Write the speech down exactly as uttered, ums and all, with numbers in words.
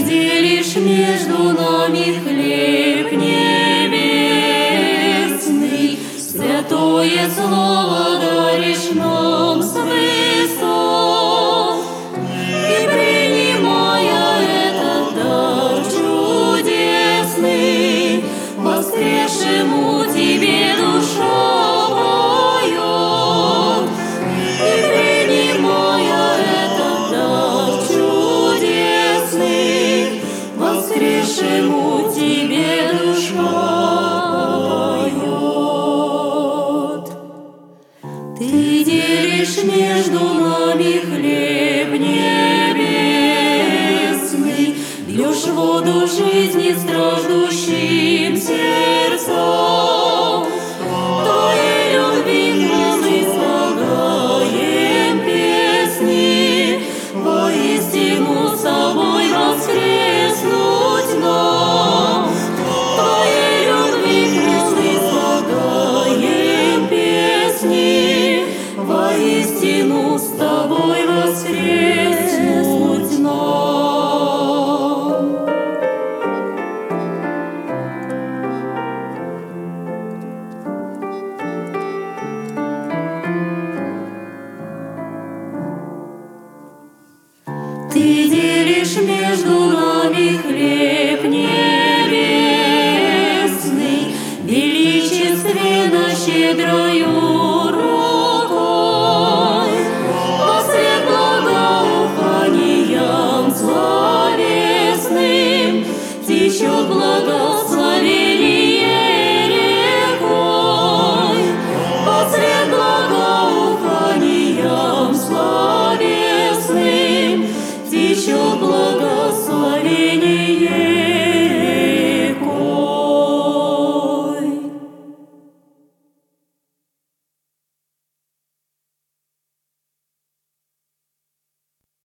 делишь между нами хлеб небесный, святое слово даришь нам с высот. И принимая этот дар чудесный, воскресшему Тебе душа поет. И принимая этот дар чудесный, воскресшему Тебе душа поет. Ты делишь между нами хлеб небесный, льешь воду жизни страждущим сердцам. Твоей любви мы слагаем песни, воистину с Тобой воскреснуть нам. Твоей любви мы слагаем песни, воистину с Тобой воскреснуть нам. Ты делишь между нами хлеб небесный, величественно, щедро